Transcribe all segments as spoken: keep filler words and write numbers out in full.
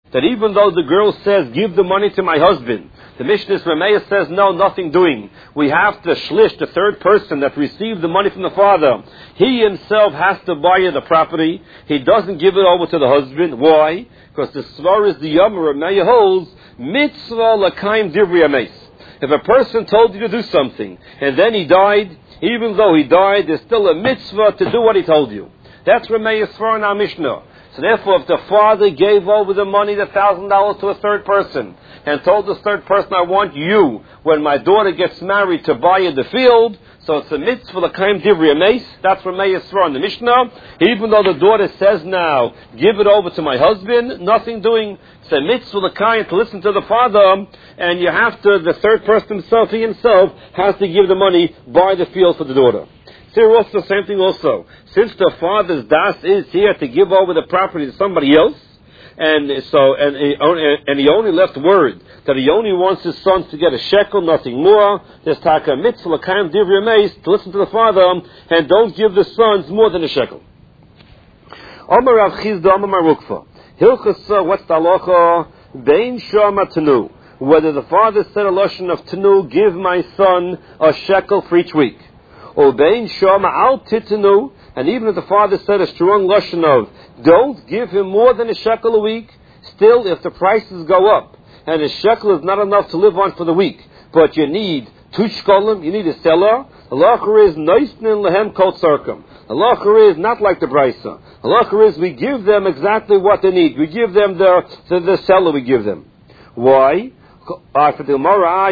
that even though the girl says, give the money to my husband, the Mishnah Rameya says, no, nothing doing. We have to shlish, the third person that received the money from the father. He himself has to buy the property. He doesn't give it over to the husband. Why? Because the svar is the Yom Rameya holds, mitzvah l'kaim divri ames. If a person told you to do something, and then he died, even though he died, there's still a mitzvah to do what he told you. That's Rameya's svar in our Mishnah. So therefore, if the father gave over the money, the thousand dollars to a third person, and told this third person, I want you, when my daughter gets married, to buy in the field, so it's a mitzvah l'kaim divrei ames. That's Rameya's svar in the Mishnah. Even though the daughter says now, give it over to my husband, nothing doing. It's a mitzvah l'kaim to listen to the father, and you have to, the third person himself, he himself, has to give the money, buy the field for the daughter. Here also, same thing also. Since the father's das is here to give over the property to somebody else, and so and he only, and he only left word that he only wants his sons to get a shekel, nothing more. There's taka mitzvah l'kaim divrei ames to listen to the father and don't give the sons more than a shekel. Amar Rav Chizda Amar Rukfa Hilchasa. What's the halacha? Bein shama tenu. Whether the father said a lashon of tenu, give my son a shekel for each week. Obein shama al titenu, and even if the father said a strong lashon of, don't give him more than a shekel a week, still if the prices go up, and a shekel is not enough to live on for the week, but you need two shkolim, you need a seller, halacha is noisnin lehem kol tzarkum. Halacha is not like the brisa. Halacha is we give them exactly what they need. We give them the, the, the seller we give them. Why? Uh, for the Gemara,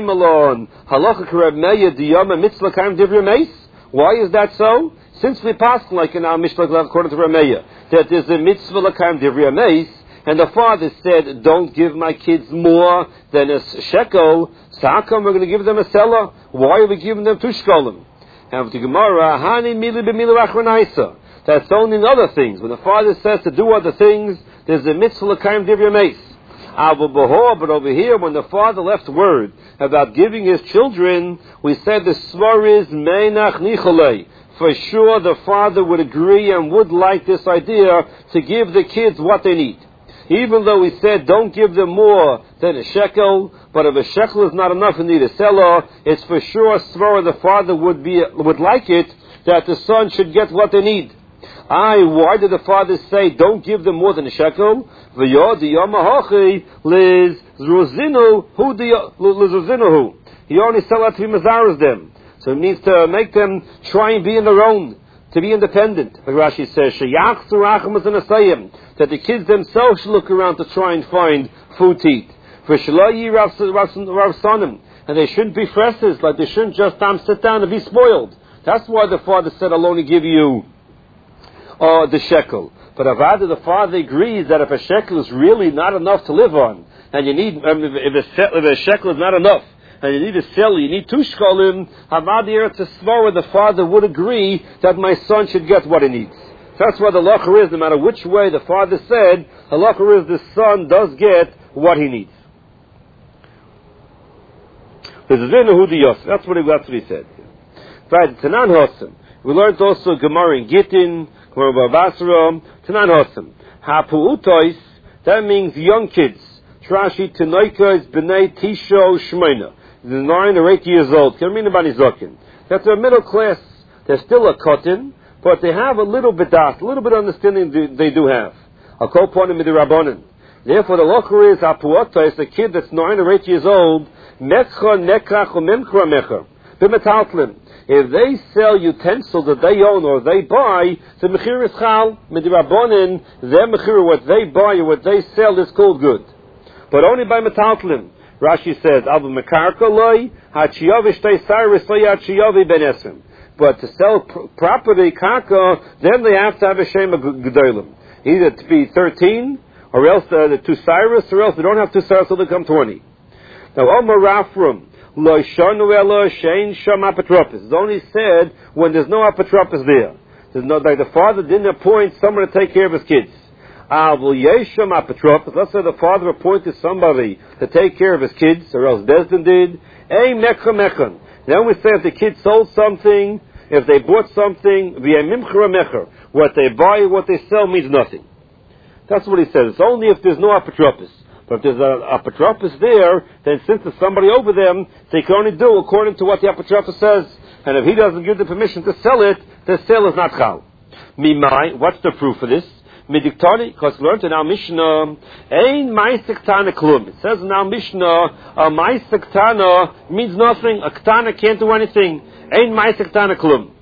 why is that so? Since we pass like in our Mishnah according to Rameya, that there's a mitzvah l'kaim divrei ames, and the father said, don't give my kids more than a shekel, so how come we're going to give them a seller? Why are we giving them two shkolim? And with the Gemara, hani mili b'milu achronaisa. That's only in other things. When the father says to do other things, there's a mitzvah l'kaim divrei ames. But over here, when the father left word about giving his children, we said the svar is meinach nicholei. For sure, the father would agree and would like this idea to give the kids what they need. Even though we said don't give them more than a shekel, but if a shekel is not enough and need a seller, it's for sure svar the father would be would like it that the son should get what they need. Aye, why did the father say don't give them more than a shekel? He only sell out to be mazaras them. So it means to make them try and be on their own, to be independent. Like Rashi says, that the kids themselves should look around to try and find food to eat. And they shouldn't be fresses, like they shouldn't just um, sit down and be spoiled. That's why the father said, I'll only give you uh, the shekel. But Avada, the father agrees that if a shekel is really not enough to live on, and you need, um, if, a, if a shekel is not enough, and you need a seller, you need two shkolim, Havadi Eretz Svara, the father would agree that my son should get what he needs. So that's why the halacha is, no matter which way the father said, the halacha is the son does get what he needs. That's what he, that's what he said. Right, Tanan Hossam. We learned also Gemara in Gittin, Gemara Bavasra, Tanan Hossam. Hapu'utois, that means young kids. Trashi Tanoika is B'nai Tisho Shmeina. They're nine or eight years old. Can mean about Nizokin. That's a middle class. They're still a cotton, but they have a little bit das, a little bit of understanding they do have. A koponim midirabbanan. Therefore, the locher is Hapu'utois, a kid that's nine or eight years old. Mekcha nekach or memkra mecha. B'metaltlim. If they sell utensils that they own or they buy, the mechir is chal, midirabbanan, their mechir, what they buy or what they sell is called good. But only by metaltlim. Rashi says, Abu Mekarka loy, hachiyavi shtei cyrus loy hachiyavi ben esrim. But to sell pr- property, karka, then they have to have a shema gedolim. Either to be thirteen, or else uh, the two cyrus, or else they don't have two cyrus, so they come twenty. Now, Omar Rafram, loy shanu elo shein sham apotropos. It's only said when there's no apotropos there. There's no, like the father didn't appoint someone to take care of his kids. Let's say the father appointed somebody to take care of his kids, or else Bezdin did. Then we say if the kid sold something, if they bought something, what they buy, what they sell means nothing. That's what he says. It's only if there's no apotropos. But if there's an apotropos there, then since there's somebody over them, they can only do according to what the apotropos says. And if he doesn't give the permission to sell it, the sale is not chal. Mimai, what's the proof for this? Midiktani, because we learned in our Mishnah, Ein Maisek Tana Klum. It says in our Mishnah, a Maisek Tana means nothing. A Ktana can't do anything. Ein Maisek Tana Klum.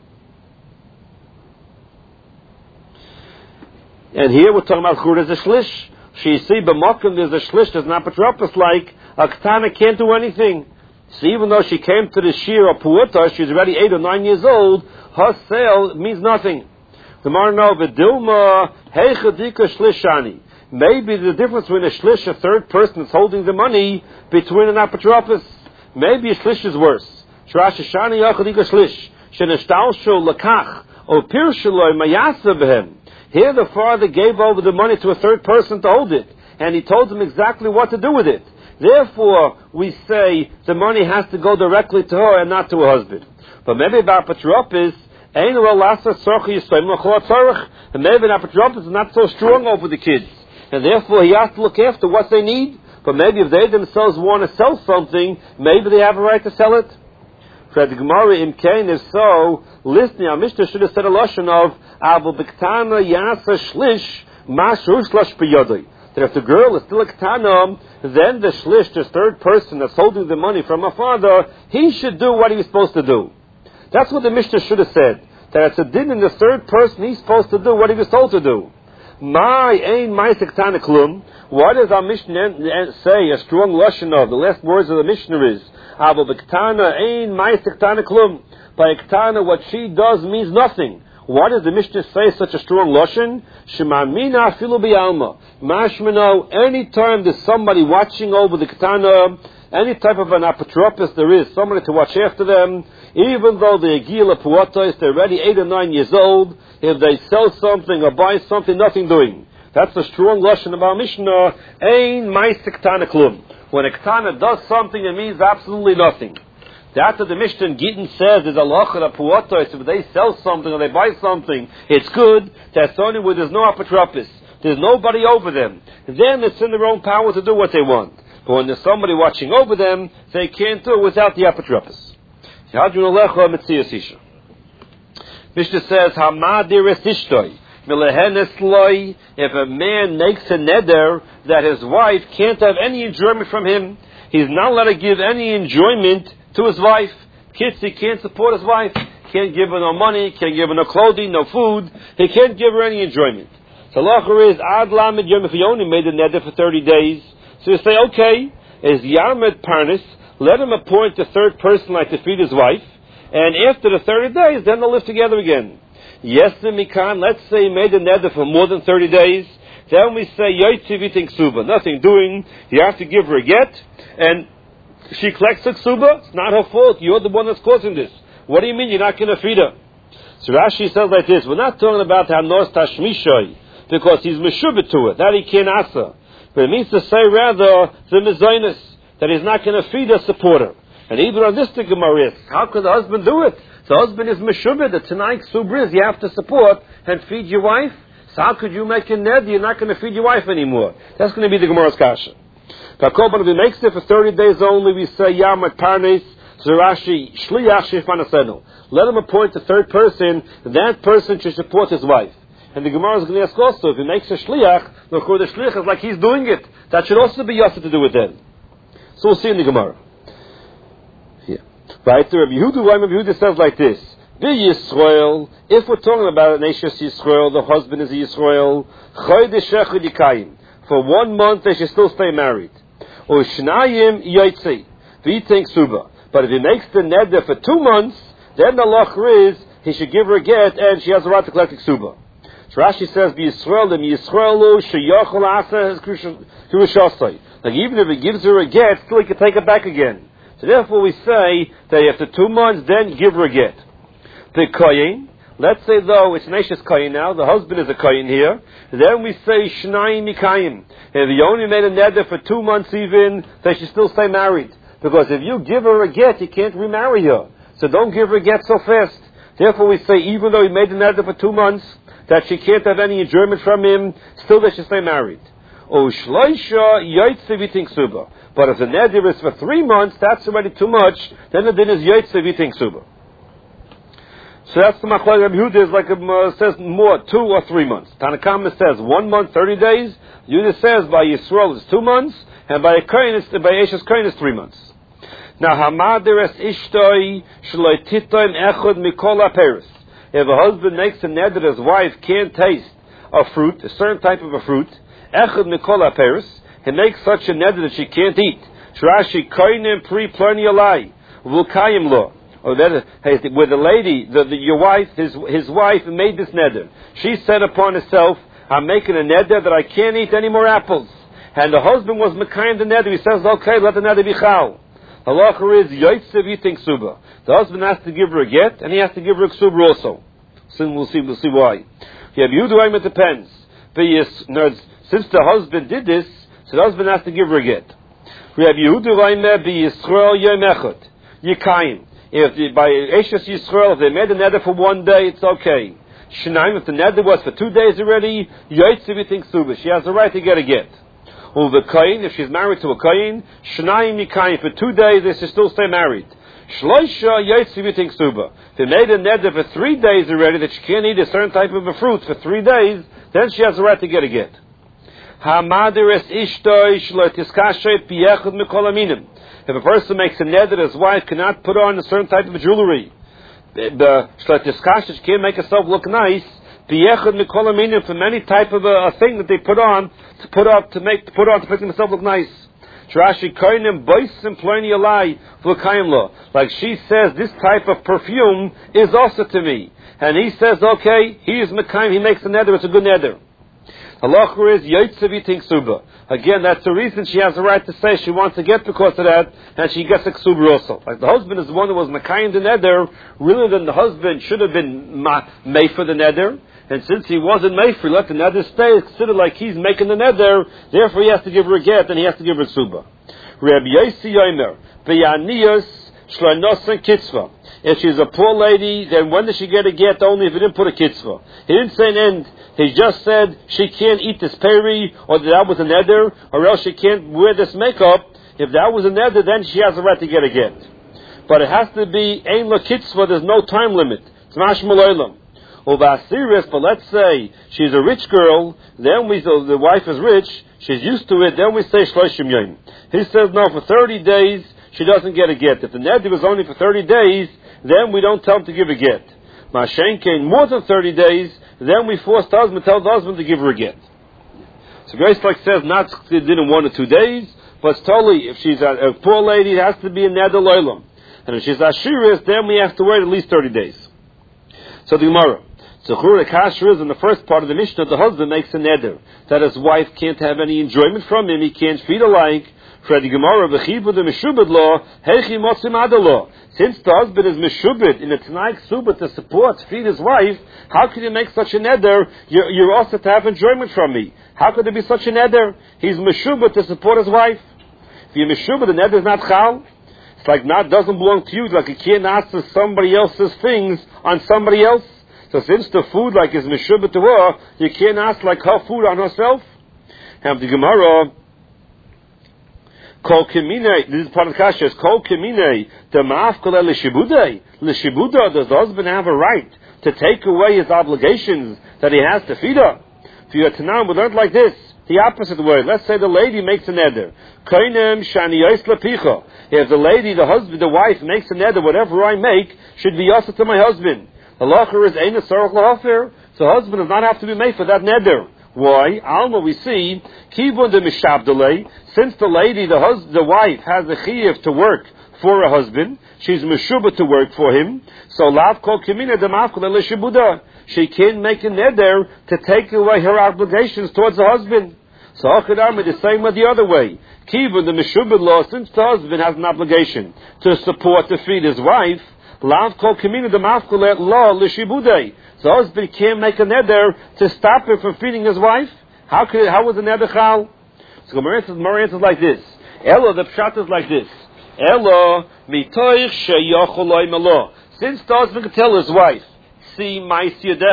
And here we're talking about Chur as a Shlish. She see b'mokim there's a Shlish, there's an apotropos like, a Ktana can't do anything. So even though she came to the Shir or Puuta, she's already eight or nine years old, her sale means nothing. The Marno Vidilma Heichadika Shlishani. Maybe the difference between a shlish, a third person that's holding the money, between an apotropos. Maybe a shlish is worse. Shirashashani Yachadika Shlish. Sheneshtalsho Lakach. O Pirshaloi Mayasa Behem. Here the father gave over the money to a third person to hold it. And he told him exactly what to do with it. Therefore, we say the money has to go directly to her and not to her husband. But maybe about apotropos, and maybe an apotropos is not so strong over the kids, and therefore he has to look after what they need. But maybe if they themselves want to sell something, maybe they have a right to sell it. For the Gemara in Cain, if so, listening, our Mishnah should have said a lashon of Abu Biktana Yasa Shlish Mashu Shlish B'Yodai. That if the girl is still a Ketana, then the Shlish, the third person that's holding the money from her father, he should do what he was supposed to do. That's what the Mishnah should have said. That it's a din in the third person, he's supposed to do what he was told to do. My ain ma'asek tana klum. What does our Mishnah say? A strong lashon of the last words of the Mishnah is Avo b'ktana ain ma'asek tana klum. By ktana, what she does means nothing. Why does the Mishnah say such a strong lashon? Shemamina afilu bi'alma. Mashmano. Any time there's somebody watching over the ktana, any type of an apotropos there is, somebody to watch after them, even though they're gila puatos, they're already eight or nine years old, if they sell something or buy something, nothing doing. That's a strong lashon of our Mishnah. Ein ma'asek tana klum. When a ktana does something, it means absolutely nothing. That's what the Mishnah in Gittin says is a lachar of puatos. If they sell something or they buy something, it's good. That's only where there's no apotropos. There's nobody over them. Then it's in their own power to do what they want. But when there's somebody watching over them, they can't do it without the apotropos. Mishnah says, Hamadir esishtoi. If a man makes a neder that his wife can't have any enjoyment from him, he's not allowed to give any enjoyment to his wife. Kids, he can't support his wife. Can't give her no money, can't give her no clothing, no food. He can't give her any enjoyment. So lacher is, Ad Lamed Yom, if he only made the neder for thirty days, so you say, okay, is Yarmed Parnis, let him appoint a third person like to feed his wife, and after the thirty days, then they'll live together again. Yes, Mikan, let's say he made a neder for more than thirty days, then we say, Yoitzi v'ting ksuba, nothing doing, you have to give her a get, and she collects a ksuba, it's not her fault, you're the one that's causing this. What do you mean you're not going to feed her? So Rashi says like this, we're not talking about Hanos Tashmishoy, because he's meshubit to it, that he can't answer. But it means to say rather the mezainis, that he's not going to feed her, support her. And even on this the Gemara is, how could the husband do it? The husband is meshubit, the tonight subris, you have to support and feed your wife. So how could you make a ned? You're not going to feed your wife anymore. That's going to be the Gemara's kasha. But if he makes it for thirty days only, we say Yamat Parnes, Zerashi, Shliach Shefanasenu. Let him appoint a third person, that person should support his wife. And the Gemara is going to ask also, if he makes a shliach, the shliach is like he's doing it. That should also be yasa to do with them. So we'll see in the Gemara. Here. Right there, Rabbi Yehuda, Rabbi Yehuda says like this, Be Yisrael, if we're talking about a nation Yisrael, the husband is Yisrael, Chodesh Echad Yikayim. For one month they should still stay married. Or Shnayim Yaitzi, V'yiteng Suba. But if he makes the neder for two months, then the lachar is, he should give her a get, and she has a right to collect the Suba. Rashi says, "B'Yisrael, the Yisraelu sheyachol asa his like even if he gives her a get, still he can take it back again. So therefore, we say that after two months, then give her a get. The koyin, let's say though it's Neshes koyin now, the husband is a koyin here. Then we say shnayim mikayim. If he only made a neder for two months, even they should still stay married. Because if you give her a get, you can't remarry her. So don't give her a get so fast. Therefore, we say even though he made the neder for two months. that she can't have any enjoyment from him, still they should stay married. O shloisha yotze v'ting suba. But if the neder is for three months, that's already too much. Then the din is yotze v'ting suba. So that's the machlok. Rabbi Yehuda is like a, uh, says more two or three months. Tanakama says one month, thirty days. Yehuda says by Yisrael it's two months, and by a kohen, it's by Eshes kohen it's three months. Now hamaderes ishtoi shloi titoim echod mikol aperis. If a husband makes a neder that his wife can't taste a fruit, a certain type of a fruit, echod mikol aperis, he makes such a neder that she can't eat. Shrashi koinim pri plani alai v'ulkayim lo. Or that where the lady, the, the, your wife, his his wife made this neder. She said upon herself, "I'm making a neder that I can't eat any more apples." And the husband was mekayim the neder. He says, "Okay, let the neder be chal." Halacha is yoitzev eating suba. The husband has to give her a get, and he has to give her a ksuba also. Soon we'll see. We'll see why. Yeah, Yehuda, it depends. Since the husband did this, so the husband has to give her a get. We have Yehuda be Yisrael yom echad yikayim. If the, by Eshes Yisrael, if they made a neder for one day, it's okay. Shnaim, if the neder was for two days already, yoitzev eating suba. She has the right to get a get. Or the kohen, if she's married to a kohen, shnaim yikayim, for two days they should still stay married. Shloisha yoitzev eating suba. If they made a neder for three days already that she can't eat a certain type of a fruit for three days, then she has the right to get a get. Hamaderes ishtoi shlo tiskashet biyechad mikol aminim. If a person makes a neder that his wife cannot put on a certain type of jewelry, the shlo tiskashet, she can't make herself look nice. Biyechad mikol aminim, from any type of a, a thing that they put on to put up to make to put on to make themselves look nice. Shrashi koinim boisim ploni alai v'lkayim lo. Like she says, this type of perfume is also to me, and he says, okay, he is mekayim. He makes a neder. It's a good neder. Halacha is yoitzev eating suba. Again, that's the reason she has the right to say she wants to get because of that, and she gets a ksuba also. Like the husband is the one who was mekayim the neder. Really, then the husband should have been ma- made for the neder. And since he wasn't made for, let the neder stay. It's considered like he's making the neder. Therefore, he has to give her a get, and he has to give her ksuba. Rabbi Yosi Yomer, B'yaniyos shloinosen kitzvah. If she's a poor lady, then when does she get a get? Only if he didn't put a kitzvah. He didn't say an end. He just said she can't eat this peri, or that, that was a neder, or else she can't wear this makeup. If that was a neder, then she has the right to get a get. But it has to be ein lo kitzvah. There's no time limit. It's mashmal olam. Uvasiris, but let's say she's a rich girl, then we, so the wife is rich, she's used to it, then we say shloshim yom. He says no, for thirty days she doesn't get a get. If the neder was only for thirty days, then we don't tell him to give a get. Mashenkein, more than thirty days, then we force the husband, tell the husband to give her a get. So Grace like says not in one or two days, but it's totally, if she's a, a poor lady, it has to be a neder loilam. And if she's ashiris, then we have to wait at least thirty days. So the Gemara. Zechur Kasher is in the first part of the Mishnah, the husband makes a neder that his wife can't have any enjoyment from him, he can't feed alike. For the Gemara, v'chibu the meshubed law, hechi motzim adalaw. Since the husband is meshubed in a t'nai ksuba to support, feed his wife, how can you make such a neder? You're, you're also to have enjoyment from me. How could there be such a neder? He's meshubed to support his wife. If you're meshubed, the neder is not chal. It's like not doesn't belong to you. It's like you can't ask for somebody else's things on somebody else. So since the food like is meshubed to her, you can't ask like her food on herself. And the Gemara, Kol Kemine, this is part of the Kasha, is Kol Kemine, the Ma'afkala L'Shibudei. L'Shibuda, does the husband have a right to take away his obligations that he has to feed her? For your Tanam, we learned like this, the opposite way. Let's say the lady makes a neder. Koinem Shani Yois Lapicha. If the lady, the husband, the wife makes a neder, whatever I make should be also to my husband. The halacha is Ein Sarach L'Hafer. So husband does not have to be made for that neder. Why? Alma, we see, Kibun de Mishabdalei, since the lady, the hus- the wife, has a chiyuv to work for a husband, she's meshubah to work for him, so Lav Kol Kimina de Mafkal L'Shibuda, she can't make a neder to take away her obligations towards the husband. So Achadam is the same way the other way. Kibun, the Meshubah law, since the husband has an obligation to support, to feed his wife, Lav Kol Kimina de Mafkal law L'Shibudei. The husband can't make a neder to stop him from feeding his wife. How could? How was the neder chal? So Gemara answers, Gemara answers like this. Elo, the pshat is like this. Elo mitoich sheyacholoi malo. Since the husband could tell his wife, see my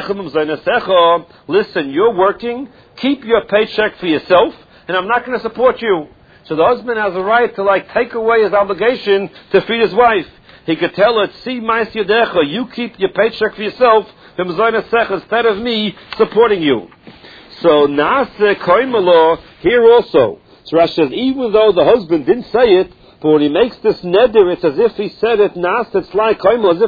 listen, you're working, keep your paycheck for yourself, and I'm not going to support you. So the husband has a right to like take away his obligation to feed his wife. He could tell her, see my you keep your paycheck for yourself, instead of me supporting you. So Naaseh Koimelo here also. So Rashi says, even though the husband didn't say it, but when he makes this neder, it's as if he said it, Naaseh Tzlai Koimelo, as